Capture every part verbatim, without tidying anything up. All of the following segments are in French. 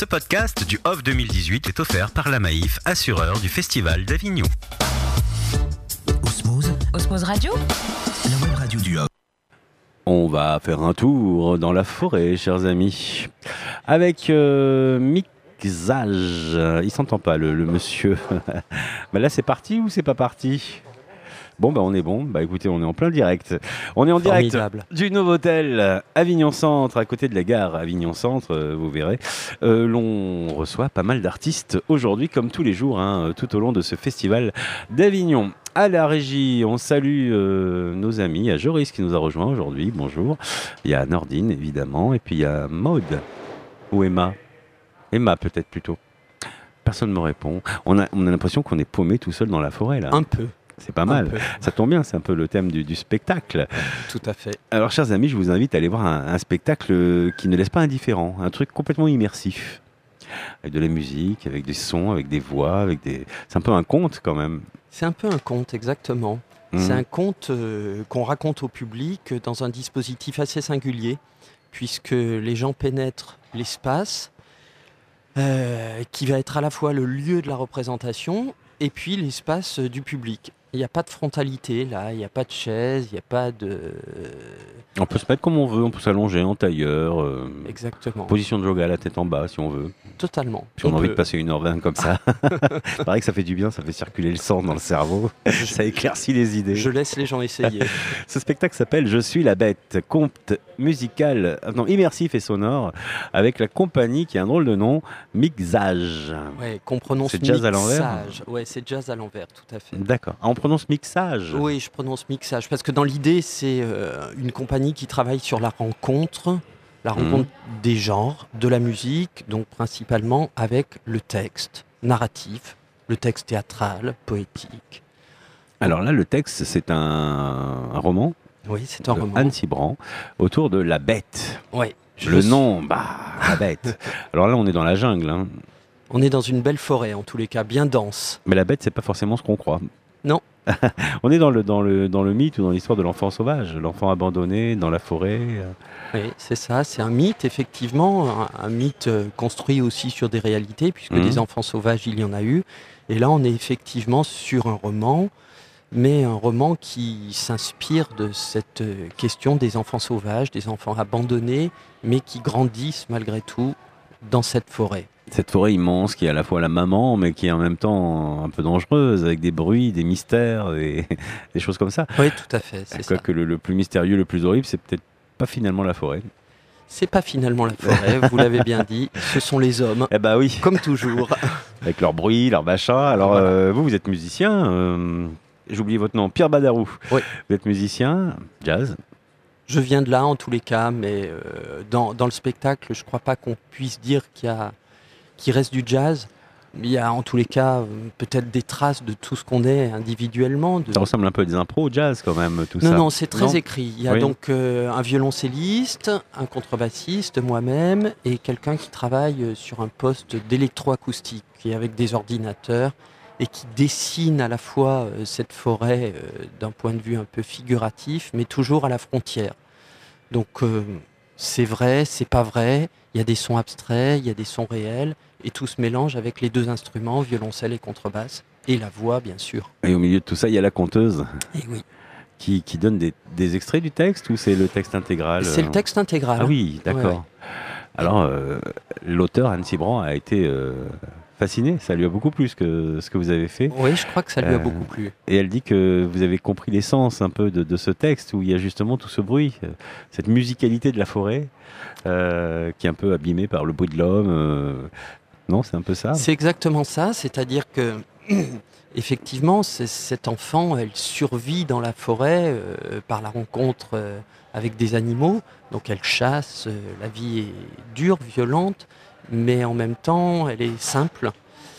Ce podcast du Off deux mille dix-huit est offert par la Maïf, assureur du Festival d'Avignon. Osmose, Osmose Radio, la web radio du Off. On va faire un tour dans la forêt, chers amis, avec euh, Mixage. Il s'entend pas, le, le monsieur. Bah là, c'est parti ou c'est pas parti ? Bon, bah on est bon. Bah écoutez, on est en plein direct. On est en Formidable. direct du Novotel Avignon Centre, à côté de la gare Avignon Centre, euh, vous verrez. Euh, l'on reçoit pas mal d'artistes aujourd'hui, comme tous les jours, hein, tout au long de ce festival d'Avignon. À la régie, on salue euh, nos amis. Il y a Joris qui nous a rejoint aujourd'hui. Bonjour. Il y a Nordine, évidemment. Et puis il y a Maud. Ou Emma. Emma, peut-être plutôt. Personne ne me répond. On a, on a l'impression qu'on est paumé tout seul dans la forêt, là. Un peu. C'est pas mal. Ça tombe bien, c'est un peu le thème du, du spectacle. Tout à fait. Alors, chers amis, je vous invite à aller voir un, un spectacle qui ne laisse pas indifférent. Un truc complètement immersif. Avec de la musique, avec des sons, avec des voix, avec des... C'est un peu un conte, quand même. C'est un peu un conte, exactement. Mmh. C'est un conte euh, qu'on raconte au public dans un dispositif assez singulier, puisque les gens pénètrent l'espace, euh, qui va être à la fois le lieu de la représentation et puis l'espace du public. Il n'y a pas de frontalité, là, il n'y a pas de chaise, il n'y a pas de... On peut se mettre comme on veut, on peut s'allonger en tailleur. Euh, Exactement. Position de yoga, la tête en bas, si on veut. Totalement. Si on, on a peut... envie de passer une heure vingt comme ça. Pareil que ça fait du bien, ça fait circuler le sang dans le cerveau. Je, ça éclaircit les idées. Je laisse les gens essayer. Ce spectacle s'appelle « Je suis la bête », conte musical, non, immersif et sonore, avec la compagnie qui a un drôle de nom, Mixage. Ouais, qu'on prononce c'est jazz mixage. à l'envers. Ouais, c'est jazz à l'envers, tout à fait. D'accord. Ah, on prononce Mixage. Oui, je prononce Mixage, parce que dans l'idée, c'est euh, une compagnie qui travaille sur la rencontre, la rencontre mmh. des genres, de la musique, donc principalement avec le texte narratif, le texte théâtral, poétique. Alors là, le texte, c'est un, un roman. Oui, c'est un roman. Anne Sibran, autour de la bête. Oui. Le nom, bah, la bête. Alors là, on est dans la jungle. Hein. On est dans une belle forêt, en tous les cas, bien dense. Mais la bête, c'est pas forcément ce qu'on croit. Non. On est dans le, dans, le, dans le mythe ou dans l'histoire de l'enfant sauvage, l'enfant abandonné dans la forêt. Oui, c'est ça, c'est un mythe, effectivement, un, un mythe construit aussi sur des réalités, puisque mmh. des enfants sauvages, il y en a eu. Et là, on est effectivement sur un roman, mais un roman qui s'inspire de cette question des enfants sauvages, des enfants abandonnés, mais qui grandissent malgré tout dans cette forêt. Cette forêt immense qui est à la fois la maman, mais qui est en même temps un peu dangereuse, avec des bruits, des mystères, des, des choses comme ça. Oui, tout à fait, c'est Quoi ça. que le, le plus mystérieux, le plus horrible, c'est peut-être pas finalement la forêt. C'est pas finalement la forêt, vous l'avez bien dit, ce sont les hommes. Eh bah oui. Comme toujours. Avec leur bruit, leur machin. Alors, voilà. euh, vous, vous êtes musicien, euh, j'oublie votre nom, Pierre Badarou. Oui. Vous êtes musicien, jazz. Je viens de là en tous les cas, mais euh, dans, dans le spectacle, je crois pas qu'on puisse dire qu'il y a qu'il reste du jazz. Il y a en tous les cas peut-être des traces de tout ce qu'on est individuellement. De... Ça ressemble un peu à des impros jazz quand même, tout non, ça. Non, non, c'est très non écrit. Il y a oui. donc euh, un violoncelliste, un contrebassiste, moi-même, et quelqu'un qui travaille sur un poste d'électroacoustique, qui est avec des ordinateurs, et qui dessine à la fois euh, cette forêt euh, d'un point de vue un peu figuratif, mais toujours à la frontière. Donc euh, c'est vrai, c'est pas vrai, il y a des sons abstraits, il y a des sons réels, et tout se mélange avec les deux instruments, violoncelle et contrebasse, et la voix bien sûr. Et au milieu de tout ça, il y a la conteuse. Et oui. Qui, qui donne des, des extraits du texte, ou c'est le texte intégral ? C'est le texte intégral. Ah oui, d'accord. Ouais, ouais. Alors, euh, l'auteur, Anne Sibran, a été... Euh, fascinée, ça lui a beaucoup plu ce que, ce que vous avez fait. Oui, je crois que ça lui a euh, beaucoup plu. Et elle dit que vous avez compris l'essence un peu de, de ce texte où il y a justement tout ce bruit, cette musicalité de la forêt euh, qui est un peu abîmée par le bruit de l'homme. Euh, non, c'est un peu ça ? C'est exactement ça, c'est-à-dire que effectivement, cet enfant, elle survit dans la forêt euh, par la rencontre euh, avec des animaux, donc elle chasse, euh, la vie est dure, violente, mais en même temps, elle est simple.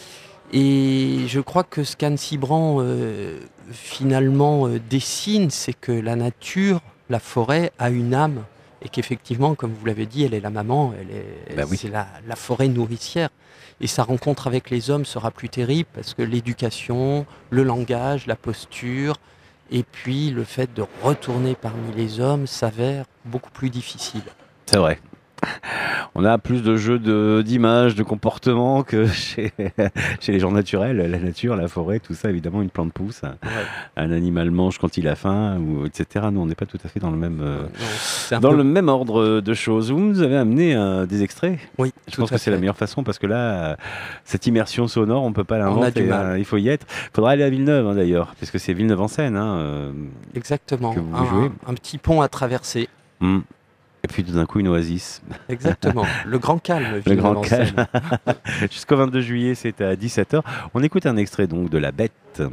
Et je crois que ce qu'Anne Sibran, euh, finalement, euh, dessine, c'est que la nature, la forêt, a une âme. Et qu'effectivement, comme vous l'avez dit, elle est la maman, elle est, bah oui. c'est la, la forêt nourricière. Et sa rencontre avec les hommes sera plus terrible, parce que l'éducation, le langage, la posture, et puis le fait de retourner parmi les hommes s'avère beaucoup plus difficile. C'est vrai. On a plus de jeux de, d'images, de comportement que chez, chez les gens naturels. La nature, la forêt, tout ça, évidemment, une plante pousse, un, Ouais. un animal mange quand il a faim, ou, et cetera. Nous, on n'est pas tout à fait dans le même, euh, Non, c'est un dans peu- le même ordre de choses. Vous nous avez amené euh, des extraits. Oui, Je tout pense à que c'est la fait. meilleure façon parce que là, euh, cette immersion sonore, on ne peut pas On a l'inventer. du mal. hein. Il faut y être. Il faudra aller à Villeneuve hein, d'ailleurs, puisque c'est Villeneuve-en-Seine. Hein, euh, Exactement. que vous un, jouez. un petit pont à traverser. hmm. Et puis tout d'un coup, une oasis. Exactement. Le grand calme. Le grand Villeneuve-en-Seine. calme. Jusqu'au vingt-deux juillet, c'était à dix-sept heures. On écoute un extrait donc de La Bête. Un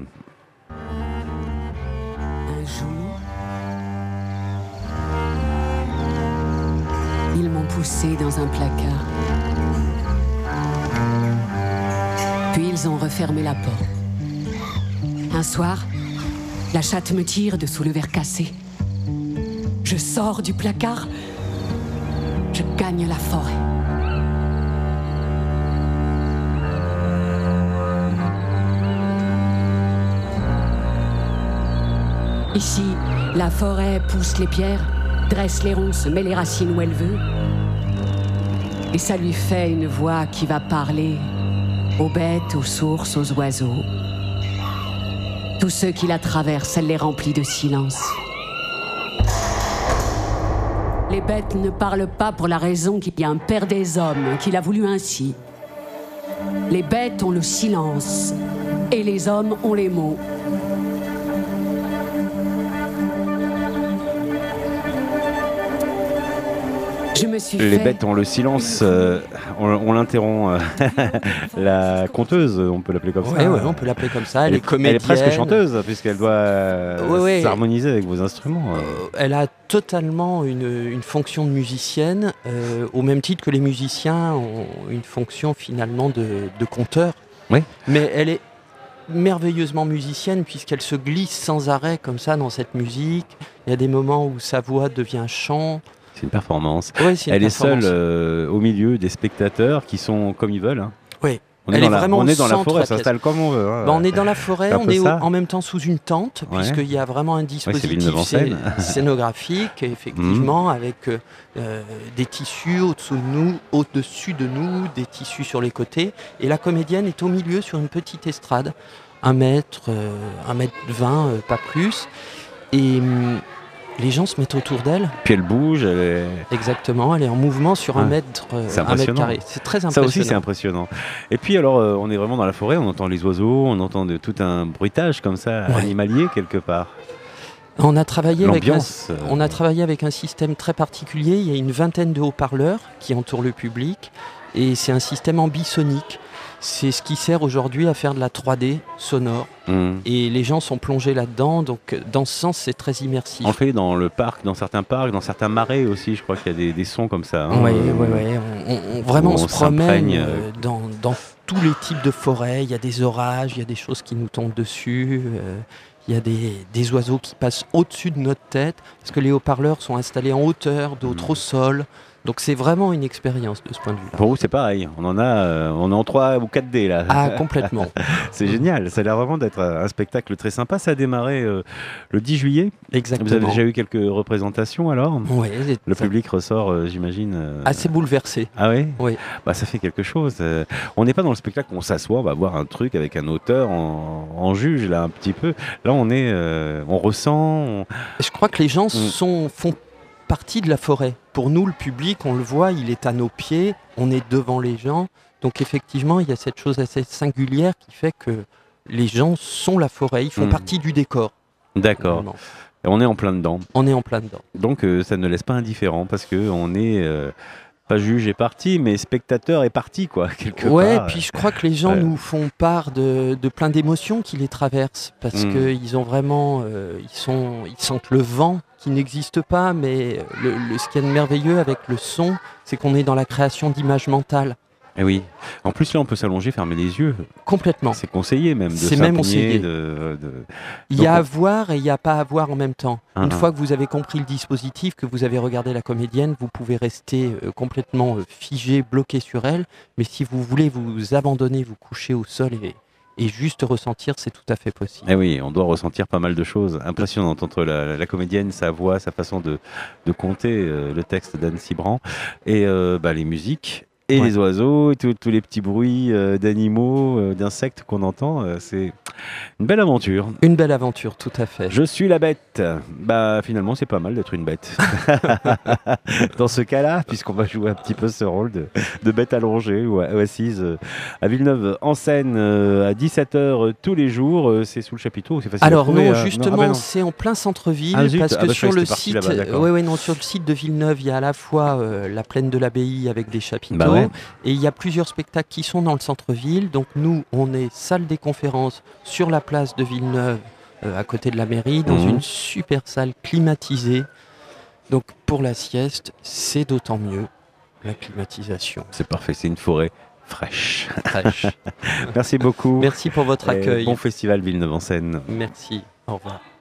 jour, ils m'ont poussé dans un placard. Puis ils ont refermé la porte. Un soir, la chatte me tire de sous le verre cassé. Je sors du placard. Je gagne la forêt. Ici, la forêt pousse les pierres, dresse les ronces, met les racines où elle veut. Et ça lui fait une voix qui va parler aux bêtes, aux sources, aux oiseaux. Tous ceux qui la traversent, elle les remplit de silence. Les bêtes ne parlent pas pour la raison qu'il y a un père des hommes qui l'a voulu ainsi. Les bêtes ont le silence et les hommes ont les mots. Je me suis Les fait... bêtes ont le silence. euh, on on l'interrompt. euh, la conteuse, on peut l'appeler comme Ouais, ça. ouais, on peut l'appeler comme ça. Elle, Elle est comédienne. Elle est presque chanteuse, puisqu'elle doit euh, Ouais, ouais. s'harmoniser avec vos instruments. euh. Euh, elle a totalement une, une fonction de musicienne, euh, au même titre que les musiciens ont une fonction finalement de, de conteur. Oui. Mais elle est merveilleusement musicienne puisqu'elle se glisse sans arrêt comme ça dans cette musique. Il y a des moments où sa voix devient chant. C'est une performance. Ouais, c'est une Elle est seule performance. euh, au milieu des spectateurs qui sont comme ils veulent. hein. Oui. On est Elle dans est la, vraiment on au est dans la centre de forêt, la on s'installe comme on veut. hein. Bah, on est dans la forêt, C'est un on peu est au- ça. en même temps sous une tente, Ouais. puisqu'il y a vraiment un dispositif Villeneuve-en-Seine. scé- scénographique, effectivement, Mhm. avec euh, euh, des tissus au-dessous de nous, au-dessus de nous, des tissus sur les côtés. Et la comédienne est au milieu sur une petite estrade, un mètre, euh, un mètre vingt, euh, pas plus. Et hum, les gens se mettent autour d'elle. Puis elle bouge. Elle est... Exactement, elle est en mouvement sur un Ouais. mètre, euh, C'est un mètre impressionnant. carré. C'est très Ça impressionnant. aussi, c'est impressionnant. Et puis, alors, euh, on est vraiment dans la forêt, on entend les oiseaux, on entend de, tout un bruitage comme ça, Ouais. animalier quelque part. On a travaillé avec un, L'ambiance. euh, on a travaillé avec un système très particulier. Il y a une vingtaine de haut-parleurs qui entourent le public et c'est un système ambisonique. C'est ce qui sert aujourd'hui à faire de la trois D sonore hum. et les gens sont plongés là-dedans. Donc dans ce sens, c'est très immersif. On le fait dans le parc, dans certains parcs, dans certains marais aussi, je crois qu'il y a des, des sons comme ça. hein. Oui, oui, oui. On, on- on- vraiment, Où on se on promène s'imprègne, euh, euh. dans, dans tous les types de forêts. Il y a des orages, il y a des choses qui nous tombent dessus. euh, Il y a des, des oiseaux qui passent au-dessus de notre tête, parce que les haut-parleurs sont installés en hauteur, d'autres Mhm. au sol. Donc c'est vraiment une expérience de ce point de vue-là. Pour vous, c'est pareil. On en a, euh, on est en trois ou quatre D là. Ah, complètement. C'est génial. Ça a l'air vraiment d'être un spectacle très sympa. Ça a démarré euh, le dix juillet. Exactement. Vous avez déjà eu quelques représentations alors Ouais, Le c'est public ressort, euh, j'imagine. euh, assez bouleversé. Ah oui Oui. Bah ça fait quelque chose. Euh, on n'est pas dans le spectacle où on s'assoit, on va voir un truc avec un auteur, en, en juge là un petit peu. Là on est, euh, on ressent. on- Je crois que les gens sont, font partie de la forêt. Pour nous, le public, on le voit, il est à nos pieds, on est devant les gens. Donc effectivement, il y a cette chose assez singulière qui fait que les gens sont la forêt, ils font Mm. partie du décor. D'accord. Vraiment. Et on est en plein dedans. On est en plein dedans. Donc euh, ça ne laisse pas indifférent parce que on est euh, pas juge et parti, mais spectateur et parti quoi quelque Ouais, part. puis je crois que les gens Ouais. nous font part de, de plein d'émotions qui les traversent parce Mm. qu'ils ont vraiment, euh, ils sont, ils sentent le vent qui n'existe pas, mais le, le- ce qu'il y a de merveilleux avec le son, c'est qu'on est dans la création d'images mentales Eh oui. En plus là on peut s'allonger, fermer les yeux. complètement. C'est conseillé même de C'est même s'imprégner conseillé. de, de- Il y a Donc, à voir et il n'y a pas à voir en même temps. Ah, Une ah. fois que vous avez compris le dispositif, que vous avez regardé la comédienne, vous pouvez rester euh, complètement euh, figé, bloqué sur elle. Mais si vous voulez vous abandonner, vous coucher au sol et, et juste ressentir, c'est tout à fait possible. Eh oui, on doit ressentir pas mal de choses impressionnantes entre la, la comédienne, sa voix, sa façon de, de conter euh, le texte d'Anne Cibran et euh, bah, les musiques. Et Ouais. les oiseaux, et tous tous les petits bruits euh, d'animaux, euh, d'insectes qu'on entend, euh, c'est une belle aventure. Une belle aventure, tout à fait. Je suis la bête. Bah finalement c'est pas mal d'être une bête. Dans ce cas-là, puisqu'on va jouer un petit peu ce rôle de, de bête allongée ou, ou assise euh, à Villeneuve en scène euh, à dix-sept heures tous les jours, euh, c'est sous le chapiteau, c'est facile Alors à trouver. non, hein. justement, ah bah non. c'est en plein centre-ville Ah, zut. parce Ah que bah, je sur croyais le que c'était site, parti là-bas, d'accord. ouais, ouais, non, sur le site de Villeneuve, il y a à la fois euh, la plaine de l'Abbaye avec des chapiteaux Bah ouais. et il y a plusieurs spectacles qui sont dans le centre-ville. Donc nous, on est salle des conférences sur la place de Villeneuve, euh, à côté de la mairie, dans Mhm. une super salle climatisée. Donc pour la sieste, c'est d'autant mieux la climatisation C'est parfait, c'est une forêt fraîche. fraîche. Merci beaucoup. Merci pour votre Et accueil. bon festival Villeneuve en scène. Merci. Au revoir.